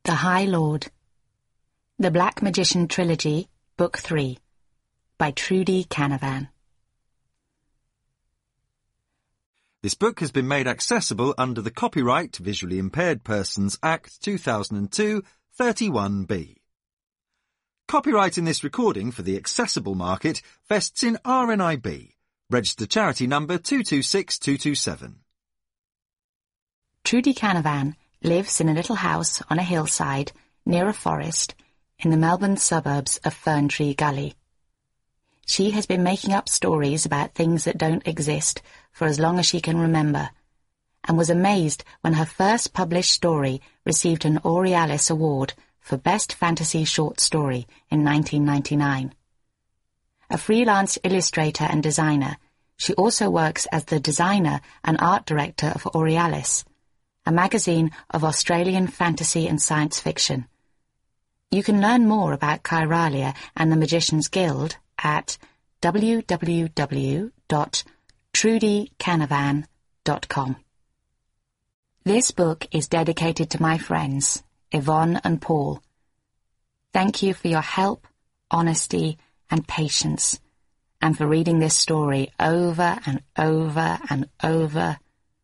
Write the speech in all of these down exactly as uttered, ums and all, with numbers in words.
The High Lord. The Black Magician Trilogy, Book three, by Trudi Canavan. This book has been made accessible under the Copyright Visually Impaired Persons Act two thousand two, thirty-one B. Copyright in this recording for the accessible market vests in R N I B, registered charity number two two six two two seven. Trudi Canavan lives in a little house on a hillside near a forest in the Melbourne suburbs of Ferntree Gully. She has been making up stories about things that don't exist for as long as she can remember, and was amazed when her first published story received an Aurealis Award for Best Fantasy Short Story in nineteen ninety-nine. A freelance illustrator and designer, she also works as the designer and art director of Aurealis, a magazine of Australian fantasy and science fiction. You can learn more about Kyralia and the Magician's Guild at w w w dot trudi canavan dot com. This book is dedicated to my friends, Yvonne and Paul. Thank you for your help, honesty, and patience, and for reading this story over and over and over.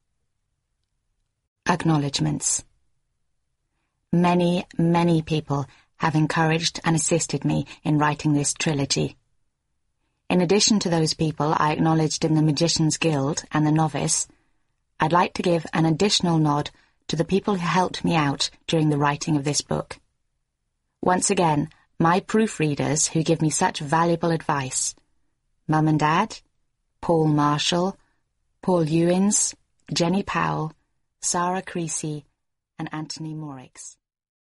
Acknowledgements. Many, many people have encouraged and assisted me in writing this trilogy. In addition to those people I acknowledged in the Magician's Guild and the Novice, I'd like to give an additional nod to the people who helped me out during the writing of this book. Once again, my proofreaders who give me such valuable advice: Mum and Dad, Paul Marshall, Paul Ewins, Jenny Powell, Sarah Creasy, and Anthony Morix.